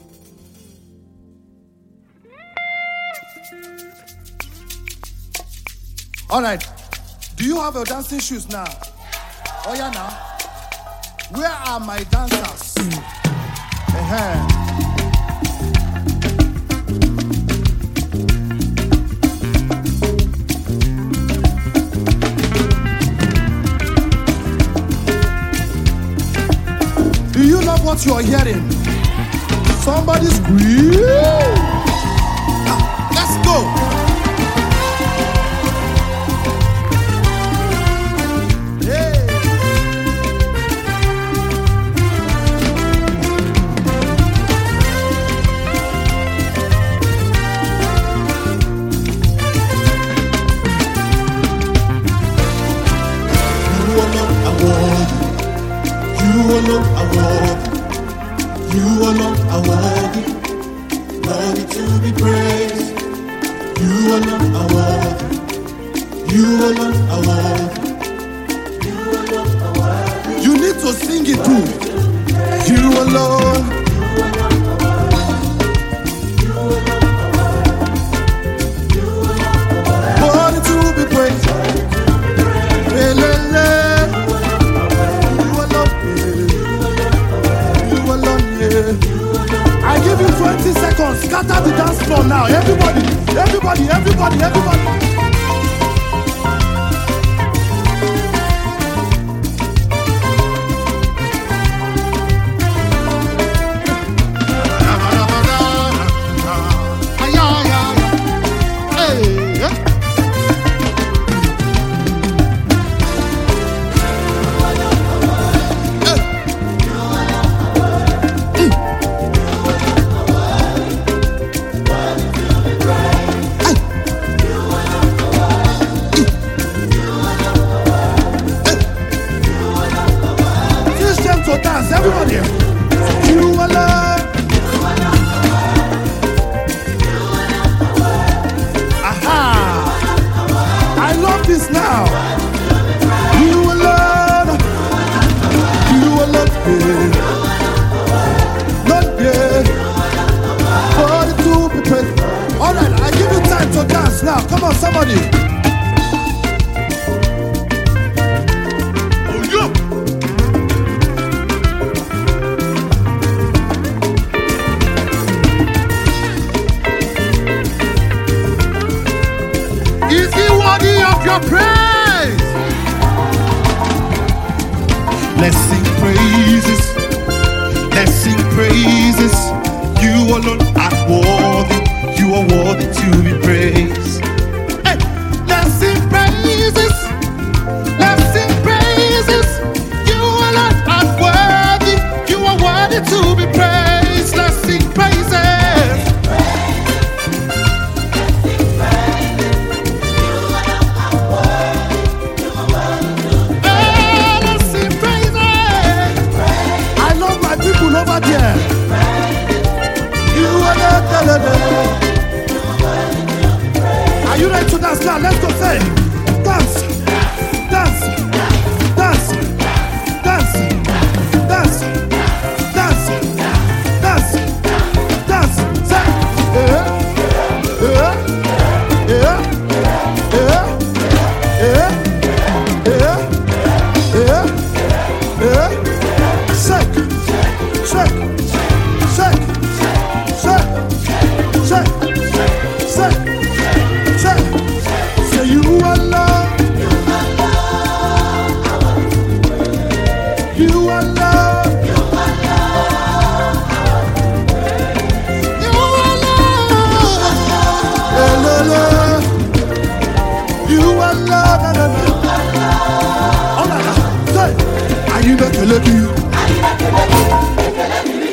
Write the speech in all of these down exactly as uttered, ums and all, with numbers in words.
All right. Do you have your dancing shoes now? Oh yeah, now. Where are my dancers? Uh-huh. Do you love what you are hearing? Somebody scream! Ah, let's go! You alone are worthy. You alone are worthy. Worthy to be praised. You alone are worthy. You alone are worthy. You alone are worthy. You need to sing it too. You alone. Worthy to be praised. I give you twenty seconds. Scatter the dance floor now. Everybody, everybody, everybody, everybody. So dance, everybody. You alone. Aha! I love this now. You alone. You alone. Not yet. For to be praised. All right, I give you time to dance now. Come on, somebody. Is he worthy of your praise? Let's sing praises. Let's sing praises. You alone are worthy. You are worthy to be praised. Hey, let's sing praises. Let's sing praises. You alone are worthy. You are worthy to be praised. Let's sing praises. Over there, you are not. Are you ready to dance now? Let's go say, dance, dance, dance, dance, dance, dance, dance, dance. Say, yeah, yeah, yeah, yeah, yeah, yeah, yeah. Say. Shake, shake, shake, shake, shake, shake. Say you alone, you alone, you alone, you alone. All right, say, are you not killing you?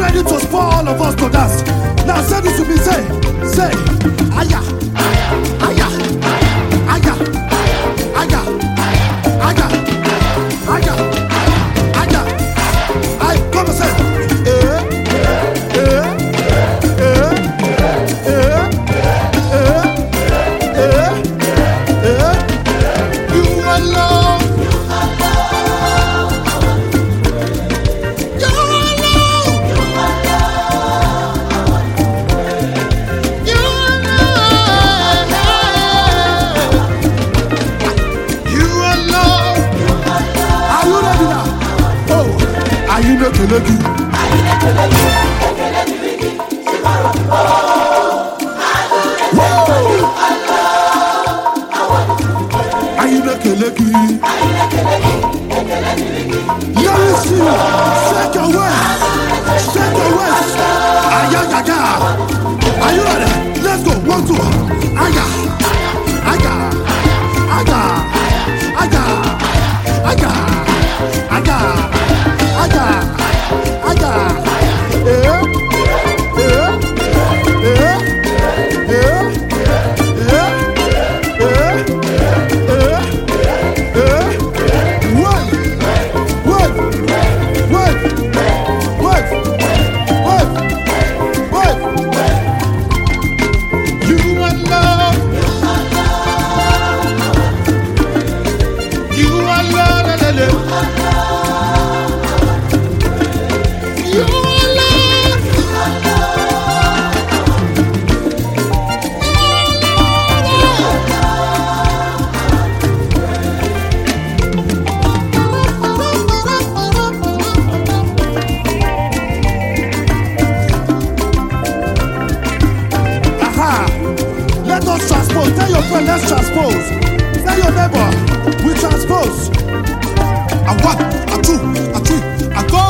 ready to spoil all of us to dance. Now say this to me, say, say, aya, aya, aya, aya, aya, aya, aya. I come and say, eh, eh, eh, eh, eh, eh, eh. You alone. Ayinekeleku. Ayinekeleku. Let me see. Shake your waist. Shake your waist. Ayayaga. Are you ready? Let's go. One, two. Aya. Aya. Aya. Aya. Aya. Aya. Aga, aga, eh, eh, eh, eh, eh, eh, eh, eh. Wait, wait, wait, wait, wait, wait. You are love. You are love, la, la, la. Let us transpose. Tell your friend, let's transpose. Tell your neighbor, we transpose. A one, a two, a three, a go.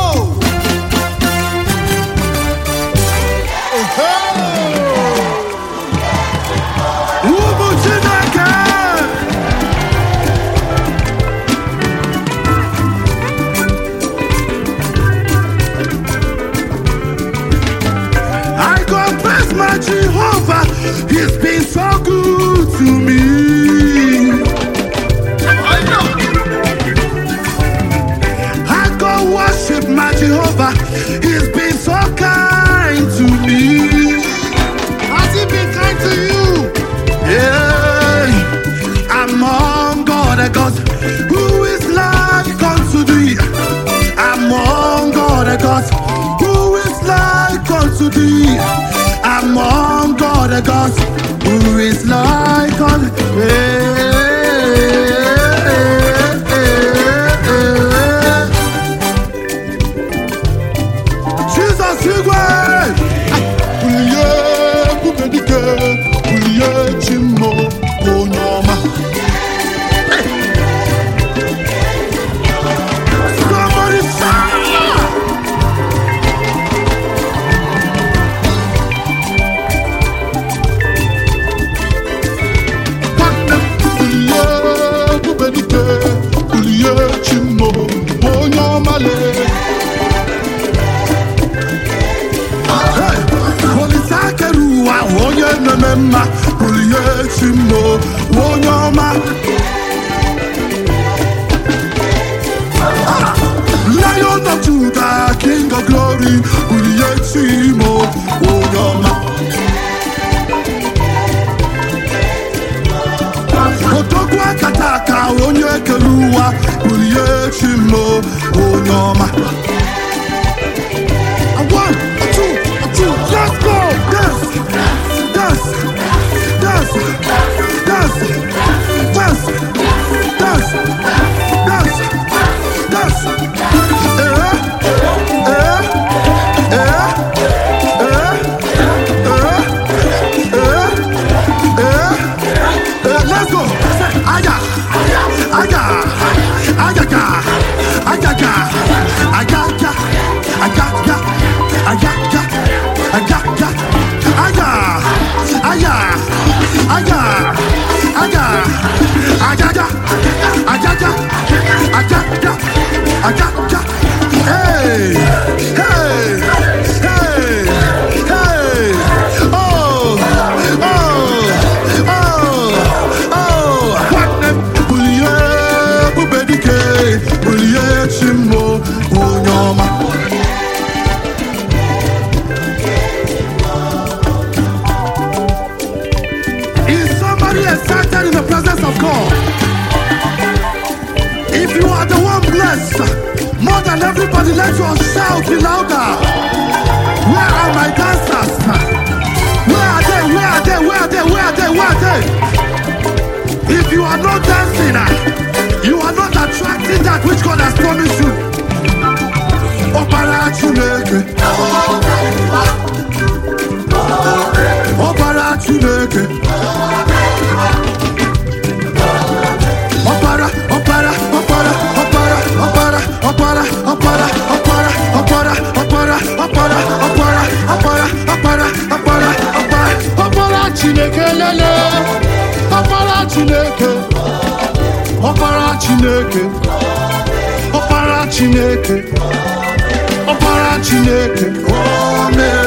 I confess my Jehovah, He's been so good to me. I go worship my Jehovah, He's been so kind to me. Has He been kind to you? Yeah. Among God, I got who is like unto thee. Among God, I got who is like unto thee. Among God, I got who is like unto thee. Jesus, you way. Uliye kubedike, uliye chimo onyoma. Somebody shout! Uliye kubedike, uliye chimo onyoma le. Polisakeruwa onye nemema uliye chimo onyoma. Lion of Judah, King of Glory, uliye chimo onyoma. Otogwa kataka onye keruwa uliye chimo onyoma. One, two, two, let's go! Dance, dance, dance, dance, dance, dance, dance, dance. Eh, eh, eh, eh, eh, eh, eh, eh. Let's go! Aya, aya, ayaga, ayaga, ayaga, ayaga, ayaga, ayaga, aya, aya, aya, aya, ayaga, ayaga, ayaga, ayaga. Hey, hey, hey. your shout be louder. Where are my dancers? Where are they? Where are they? Where are they? Where are they? Where are they? If you are not dancing, you are not attracting that which God has promised you. Opara Chineke. Opara Chineke. Opara, opara, opara, opara, opara, opara, opara, opara, opara, opara, opara, opara, opara, opara, opara, opara, opara Chineke lele. Opara Chineke. Opara Chineke. Opara Chineke. Opara Chineke. Oh,